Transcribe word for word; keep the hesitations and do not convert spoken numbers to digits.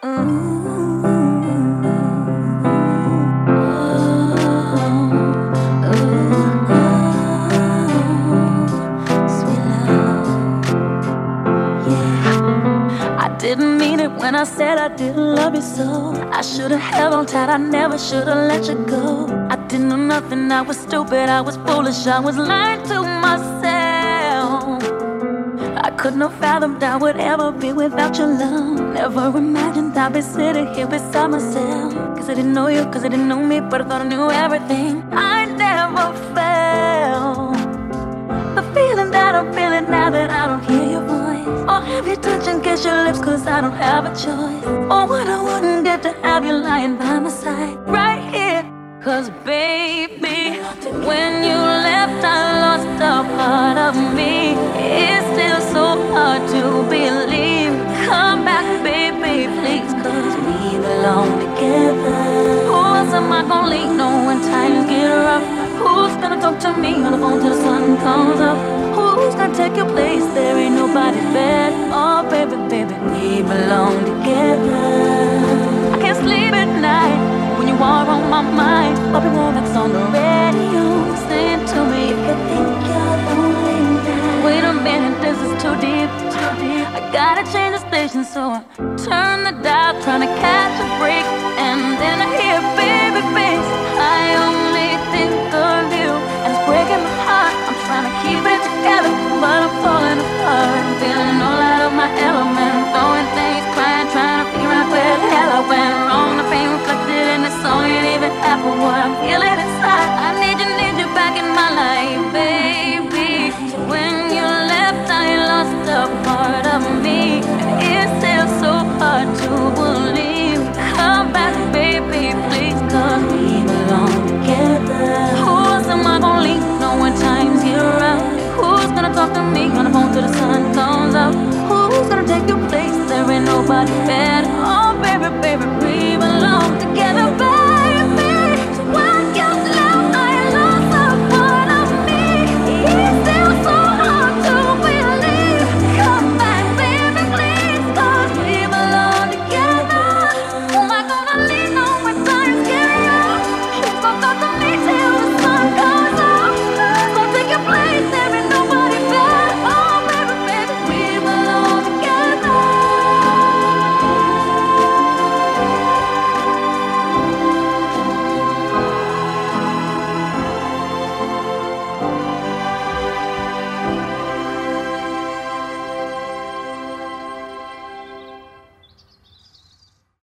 Didn't mean it when I said I didn't love you so. I should've held on tight, I never should've let you go. I didn't know nothing, I was stupid, I was foolish, I was lying to myself. I couldn't have fathomed I would ever be without your love. Never imagined I'd be sitting here beside myself. Cause I didn't know you, cause I didn't know me, but I thought I knew everything. I never felt the feeling that I'm feeling now that I don't hear your voice. Or have you touch and kiss your lips cause I don't have a choice. Or what I wouldn't get to have you lying by my side right here. Cause baby, when you left I lost a part of me. It's still so hard to believe. Come back baby please, cause we belong together. Who else am I gonna lean on when times get rough? Who's gonna talk to me on the phone till the sun comes up? Who's gonna take your place? There ain't nobody better. Oh baby, baby, we belong together. I can't sleep at night when you are on my mind. Bobby Womack's on the radio, saying to me if you think you're lonely now. Wait a minute, this is too deep, too deep. I gotta change the station, so I turn the dial, trying to catch a break. And then I hear baby face. I only think of you, and it's breaking my heart. I'm trying to keep it together, but I'm falling apart. I'm feeling all out of my element, throwing things, crying, trying to figure out where the hell I went wrong. The pain reflected in the song ain't even half of what I'm feeling inside. I need you, need you back in my life, baby. When you left, I lost a part of me, and it's still so hard to believe. Come back, baby, please, cause we belong together. Who else am I gonna lean on when times get rough? Who's gonna talk to me on the phone till the sun comes up? Who's gonna take your place? There ain't nobody better. Oh baby, baby, we belong together, baby.